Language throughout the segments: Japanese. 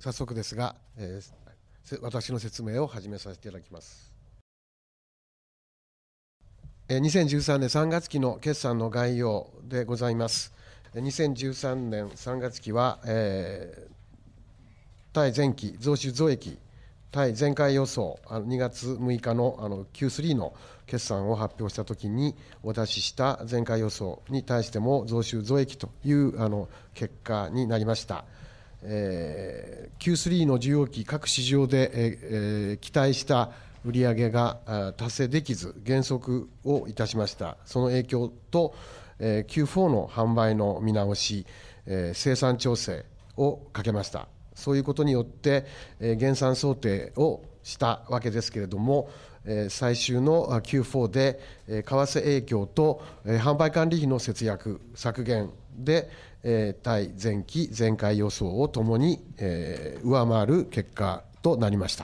早速ですが、私の説明を始めさせていただきます。2013年3月期の決算の概要でございます。2013年3月期は、対前期増収増益、対前回予想、2月6日のQ3 の決算を発表したときにお出しした前回予想に対しても増収増益という結果になりました。Q3 の需要期、各市場で、期待した売上が達成できず、減速をいたしました。その影響と、Q4 の販売の見直し、生産調整をかけました。そういうことによって、減産想定をしたわけですけれども、最終の Q4 で、為替影響と、販売管理費の節約、削減で、対前期、前回予想をともに、上回る結果となりました。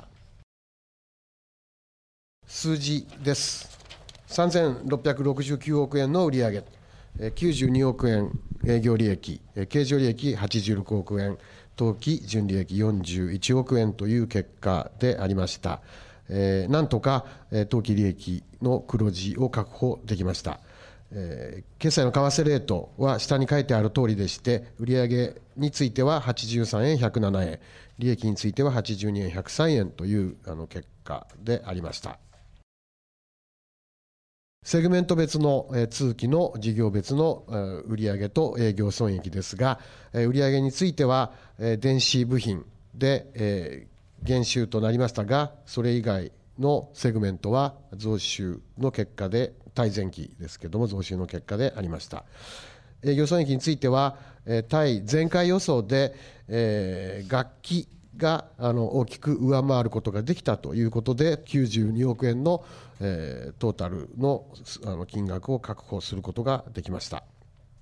数字です。3669億円の売上、92億円営業利益、経常利益86億円、当期純利益41億円という結果でありました。なんとか当期利益の黒字を確保できました。決済の為替レートは下に書いてある通りでして、売上については83円107円、利益については82円103円という結果でありました。セグメント別の通期の事業別の売上と営業損益ですが、売上については電子部品で減収となりましたが、それ以外のセグメントは増収の結果で、対前期ですけれども、増収の結果でありました。営業損益については、対前回予想で、楽器が大きく上回ることができたということで、92億円のトータルの金額を確保することができました。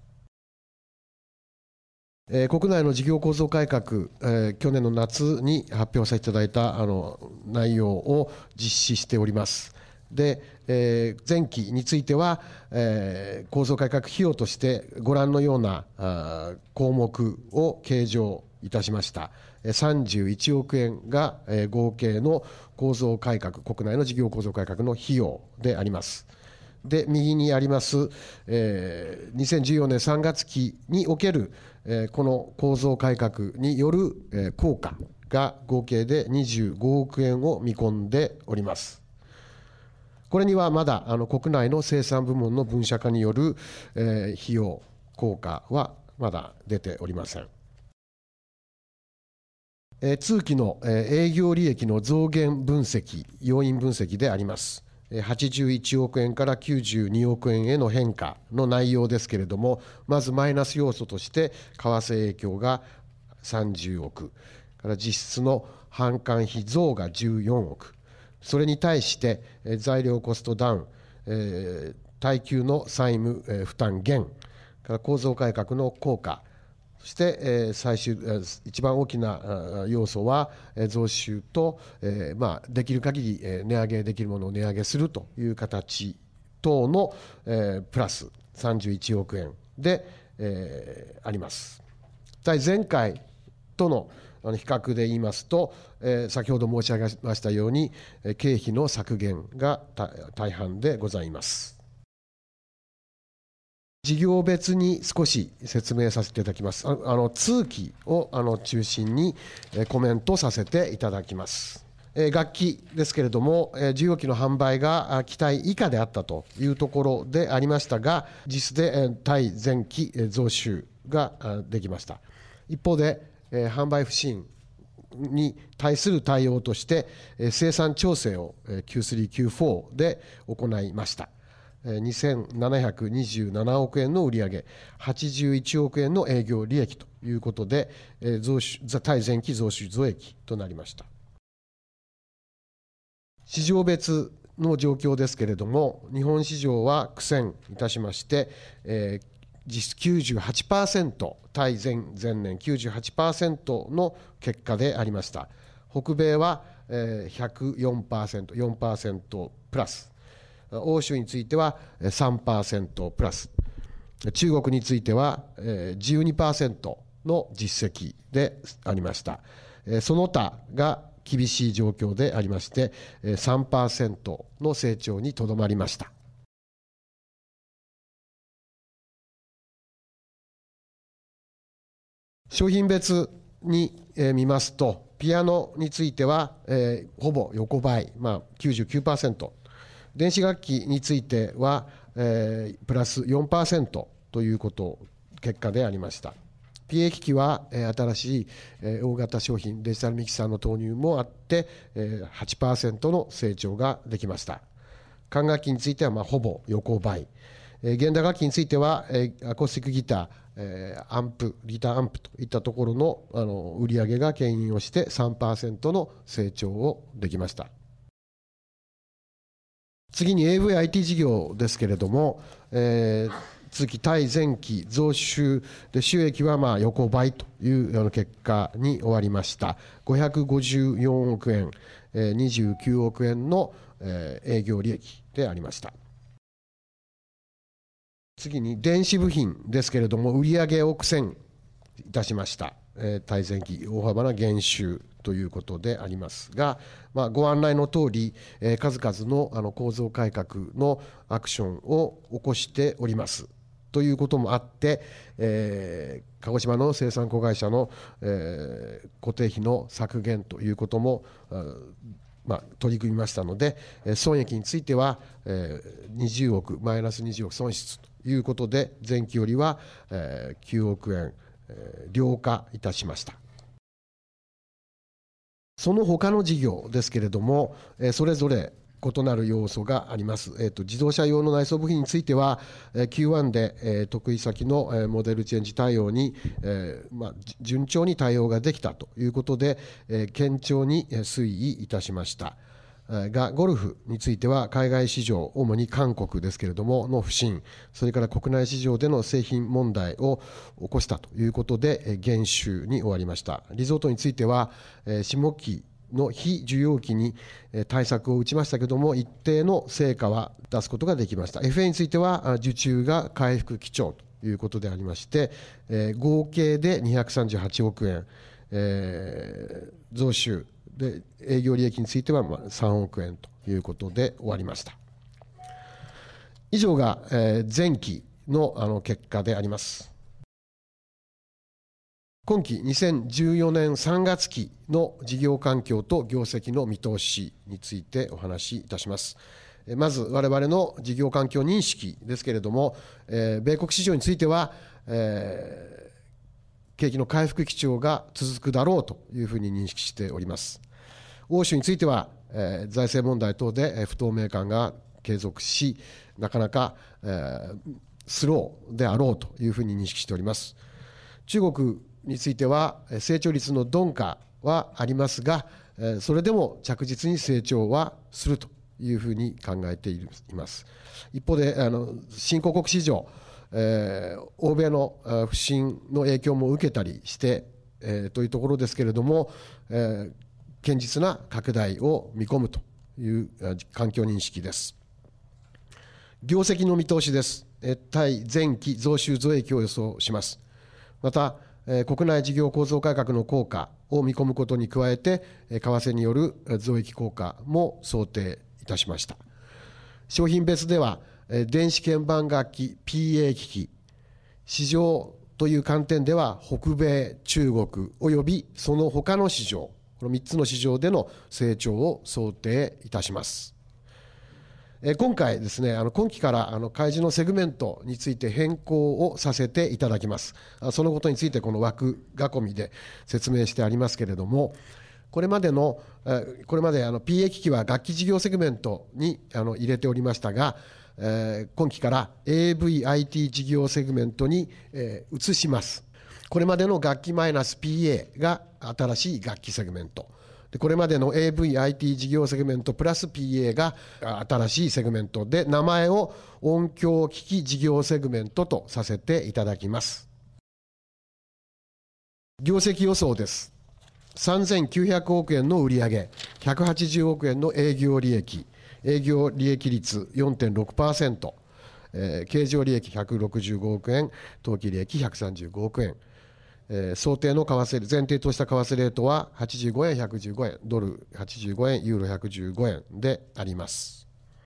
国内の事業構造改革、去年の夏に発表させていただいた内容を実施しております。で、前期については、構造改革費用としてご覧のような項目を計上いたしました。31億円が合計の構造改革、国内の事業構造改革の費用であります。で、右にあります、2014年3月期におけるこの構造改革による効果が合計で25億円を見込んでおります。これにはまだ国内の生産部門の分社化による費用、効果はまだ出ておりません。通期の営業利益の増減分析、要因分析であります。81億円から92億円への変化の内容ですけれども、まずマイナス要素として、為替影響が30億、から実質の販管費増が14億、それに対して材料コストダウン、耐久の債務負担減、から構造改革の効果、そして一番大きな要素は増収と、できる限り値上げできるものを値上げするという形等のプラス31億円であります。対前回との比較で言いますと、先ほど申し上げましたように、経費の削減が大半でございます。事業別に少し説明させていただきます。通期を中心にコメントさせていただきます。楽器ですけれども、需要期の販売が期待以下であったというところでありましたが、実質で対前期増収ができました。一方で、販売不振に対する対応として、生産調整を Q3、Q4 で行いました。2727億円の売上、81億円の営業利益ということで、対前期増収増益となりました。市場別の状況ですけれども、日本市場は苦戦いたしまして、実質 98%、対前年 98% の結果でありました。北米は 104%、4% プラス。欧州については 3% プラス、中国については 12% の実績でありました。 その他が厳しい状況でありまして、3% の成長にとどまりました。商品別に見ますと、ピアノについてはほぼ横ばい、99%、電子楽器についてはプラス 4% という結果でありました。PA 機器は新しい大型商品、デジタルミキサーの投入もあって 8% の成長ができました。管楽器についてはほぼ横ばい、現代楽器についてはアコースティックギター、アンプ、ギターアンプといったところの売上が牽引をして 3% の成長をできました。次に AV-IT 事業ですけれども、次対前期増収で収益は横ばいという結果に終わりました。554億円、29億円の営業利益でありました。次に電子部品ですけれども、売上を苦戦いたしました。対前期大幅な減収ということでありますが、ご案内のとおり、数々の構造改革のアクションを起こしておりますということもあって、鹿児島の生産子会社の、固定費の削減ということも取り組みましたので、損益については20億、マイナス20億損失ということで、前期よりは9億円良化いたしました。その他の事業ですけれども、それぞれ異なる要素があります。自動車用の内装部品については、Q1 で得意先のモデルチェンジ対応に順調に対応ができたということで、堅調に推移いたしました。がゴルフについては海外市場、主に韓国ですけれどもの不振、それから国内市場での製品問題を起こしたということで減収に終わりました。リゾートについては下期の非需要期に対策を打ちましたけれども、一定の成果は出すことができました。FA については受注が回復基調ということでありまして、合計で238億円、増収で、営業利益については3億円ということで終わりました。以上が前期の結果であります。今期2014年3月期の事業環境と業績の見通しについてお話しいたします。まず我々の事業環境認識ですけれども、米国市場については、景気の回復基調が続くだろうというふうに認識しております。欧州については、財政問題等で不透明感が継続し、なかなか、スローであろうというふうに認識しております。中国については成長率の鈍化はありますが、それでも着実に成長はするというふうに考えています。一方で新興国市場、欧米の不振の影響も受けたりして、というところですけれども、堅実な拡大を見込むという環境認識です。業績の見通しです。対前期増収増益を予想します。また国内事業構造改革の効果を見込むことに加えて、為替による増益効果も想定いたしました。商品別では電子鍵盤楽器 PA 機器、市場という観点では北米、中国およびその他の市場、この3つの市場での成長を想定いたします。今回ですね、今期から開示のセグメントについて変更をさせていただきます。そのことについてこの枠囲みで説明してありますけれども、これまでPA 機器は楽器事業セグメントに入れておりましたが、今期から AV-IT 事業セグメントに移します。これまでの楽器マイナス PA が新しい楽器セグメント。これまでの AV-IT 事業セグメントプラス PA が新しいセグメントで、名前を音響機器事業セグメントとさせていただきます。業績予想です。3900億円の売上、180億円の営業利益、営業利益率 4.6%、経常利益165億円、当期利益135億円、 想定の為替、前提とした為替レートは85円、115円、ドル85円、ユーロ115円であります。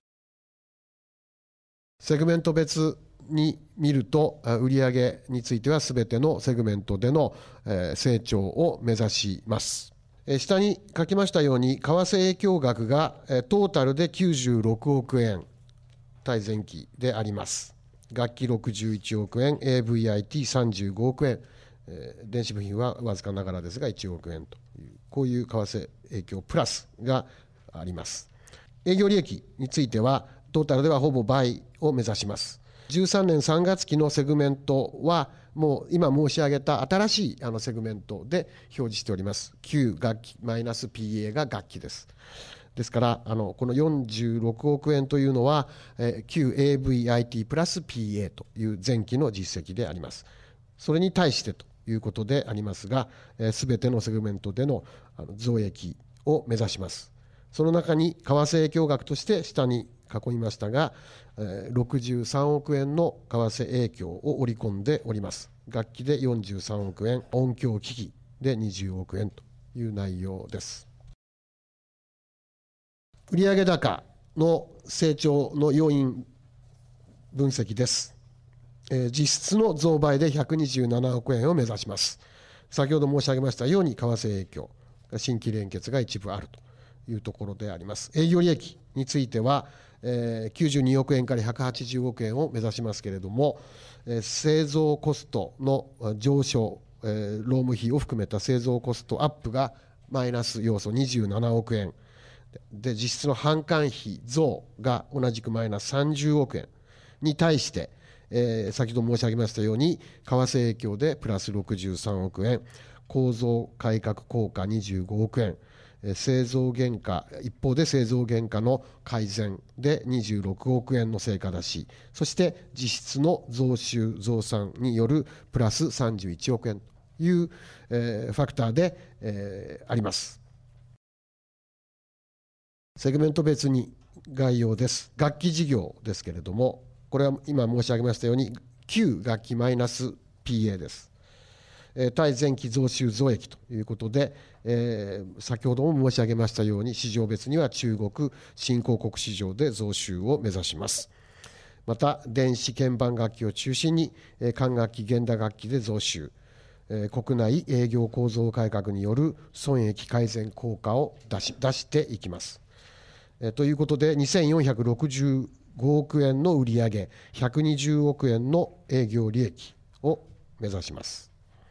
セグメント別に見ると、売上についてはすべてのセグメントでの成長を目指します。下に書きましたように、為替影響額がトータルで96億円、対前期であります。楽器61億円、AVIT35 億円、電子部品はわずかながらですが1億円という、こういう為替影響プラスがあります。営業利益については、トータルではほぼ倍を目指します。13年3月期のセグメントは、もう今申し上げた新しいセグメントで表示しております。旧楽器マイナス PA が楽器です。ですから、この46億円というのは、旧 AVIT プラス PA という前期の実績であります。それに対してということでありますが、すべてのセグメントでの増益を目指します。その中に為替影響額として下に囲みましたが、63億円の為替影響を織り込んでおります。楽器で43億円、音響機器で20億円という内容です。売上高の成長の要因分析です。実質の増倍で127億円を目指します。先ほど申し上げましたように、為替影響、新規連結が一部あるというところであります。営業利益については、92億円から180億円を目指しますけれども、製造コストの上昇、労務費を含めた製造コストアップがマイナス要素27億円で、実質の販管費増が同じくマイナス30億円に対して、先ほど申し上げましたように、為替影響でプラス63億円、構造改革効果25億円、製造原価、一方で製造原価の改善で26億円の成果出し、そして実質の増収増産によるプラス31億円という、ファクターで、あります。セグメント別に概要です。楽器事業ですけれども、これは今申し上げましたように、旧楽器マイナス PA です。対前期増収増益ということで、先ほども申し上げましたように、市場別には中国新興国市場で増収を目指します。また、電子鍵盤楽器を中心に、管楽器、弦打楽器で増収、国内営業構造改革による損益改善効果を出していきます。ということで、2465億円の売上、120億円の営業利益を目指します。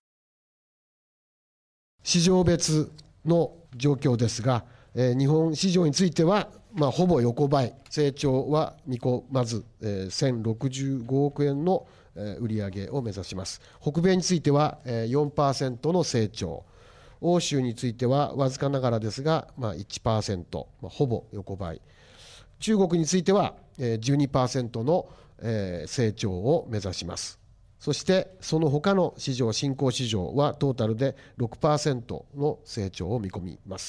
市場別の状況ですが、日本市場については、ほぼ横ばい、成長は見込まず、1065億円の売上を目指します。北米については 4% の成長、欧州についてはわずかながらですが、1%、ほぼ横ばい、中国については 12% の成長を目指します。そしてその他の市場、新興市場はトータルで 6% の成長を見込みます。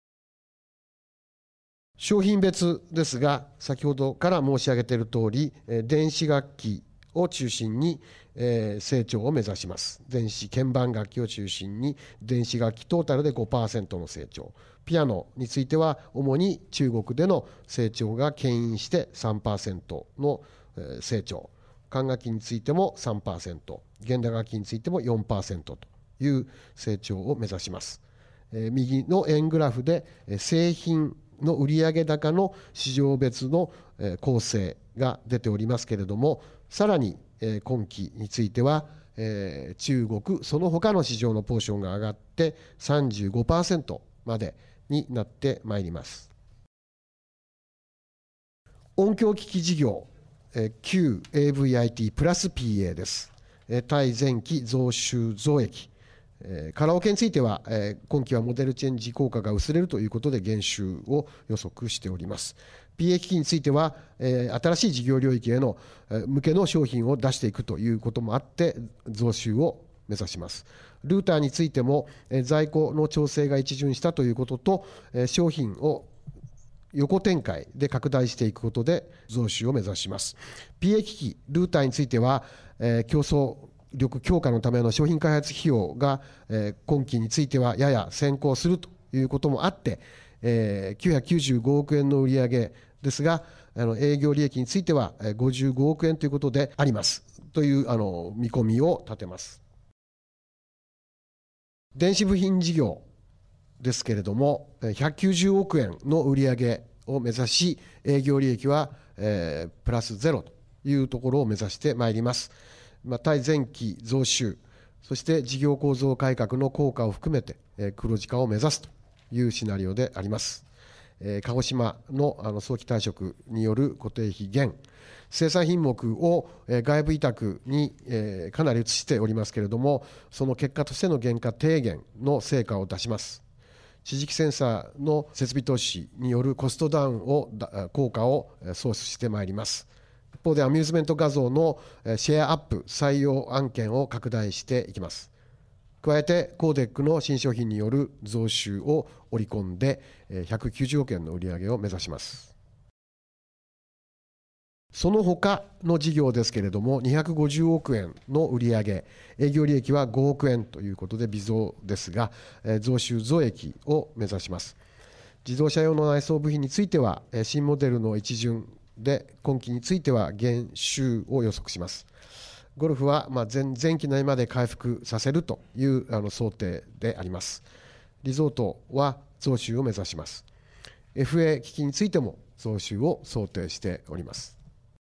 商品別ですが、先ほどから申し上げているとおり、電子楽器を中心に成長を目指します。電子鍵盤楽器を中心に電子楽器トータルで 5% の成長、ピアノについては主に中国での成長が牽引して 3% の成長、管楽器についても 3%、弦打楽器についても 4% という成長を目指します。右の円グラフで製品の売上高の市場別の構成が出ておりますけれども、さらに今期については中国その他の市場のポーションが上がって 35% までになってまいります。音響機器事業、旧 AVIT プラス PA です。対前期増収増益、カラオケについては今期はモデルチェンジ効果が薄れるということで減収を予測しております。PA 機器については新しい事業領域への向けの商品を出していくということもあって増収を目指します。ルーターについても在庫の調整が一巡したということと、商品を横展開で拡大していくことで増収を目指します。PA 機器、ルーターについては競争力強化のための商品開発費用が、今期についてはやや先行するということもあって、995億円の売上ですが、営業利益については55億円ということでありますという見込みを立てます。電子部品事業ですけれども、190億円の売上を目指し、営業利益はプラスゼロというところを目指してまいります。対前期増収、そして事業構造改革の効果を含めて黒字化を目指すというシナリオであります。鹿児島の早期退職による固定費減、生産品目を外部委託にかなり移しておりますけれども、その結果としての原価低減の成果を出します。地磁気センサーの設備投資によるコストダウン効果を創出してまいります。一方でアミューズメント画像のシェアアップ採用案件を拡大していきます。加えてコーデックの新商品による増収を織り込んで190億円の売上を目指します。その他の事業ですけれども、250億円の売上、営業利益は5億円ということで微増ですが、増収増益を目指します。自動車用の内装部品については、新モデルの一巡で、今期については減収を予測します。ゴルフは前期内まで回復させるという想定であります。リゾートは増収を目指します。FA 機器についても増収を想定しております。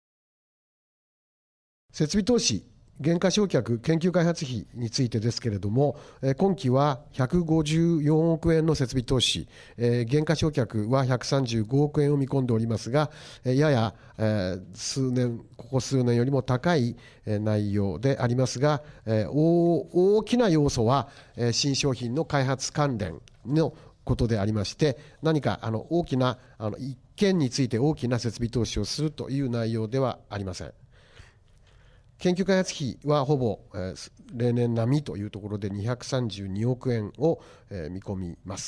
設備投資、減価償却、研究開発費についてですけれども、今期は154億円の設備投資、減価償却は135億円を見込んでおりますが、ややここ数年よりも高い内容でありますが、大きな要素は新商品の開発関連のことでありまして、何か大きな一件について大きな設備投資をするという内容ではありません。研究開発費はほぼ例年並みというところで232億円を見込みます。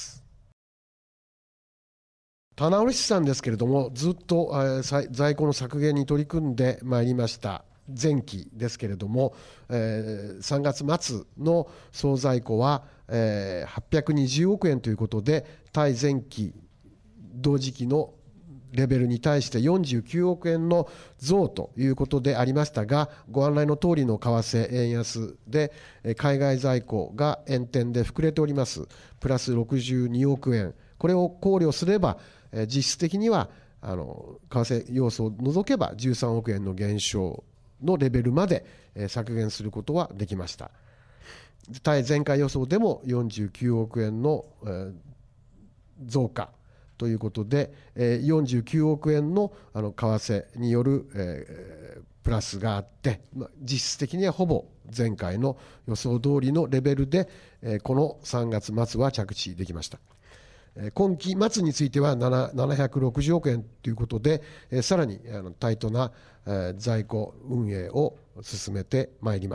棚卸さんですけれども、ずっと在庫の削減に取り組んでまいりました。前期ですけれども、3月末の総在庫は820億円ということで、対前期同時期のレベルに対して49億円の増ということでありましたが、ご案内の通りの為替円安で海外在庫が円転で膨れております。プラス62億円、これを考慮すれば実質的には為替要素を除けば13億円の減少のレベルまで削減することはできました。対前回予想でも49億円の増加ということで、49億円の為替によるプラスがあって、実質的にはほぼ前回の予想通りのレベルで、この3月末は着地できました。今期末については760億円ということで、さらにタイトな在庫運営を進めてまいります。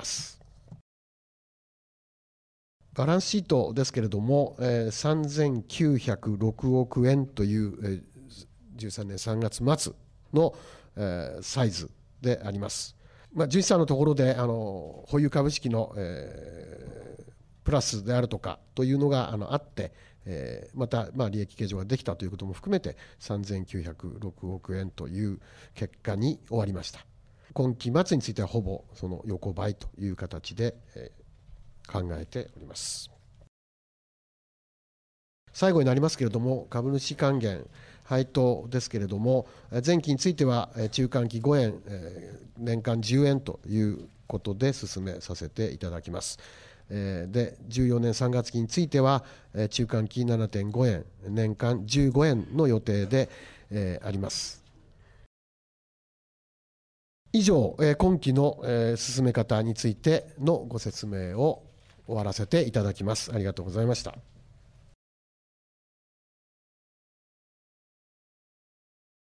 バランスシートですけれども、3906億円という13年3月末のサイズであります。純資産のところで保有株式のプラスであるとかというのがあって、また利益計上ができたということも含めて3906億円という結果に終わりました。今期末についてはほぼその横ばいという形で考えております。最後になりますけれども、株主還元配当ですけれども、前期については中間期5円、年間10円ということで進めさせていただきます。で14年3月期については中間期 7.5 円、年間15円の予定であります。以上、今期の進め方についてのご説明を終わらせていただきます。ありがとうございました。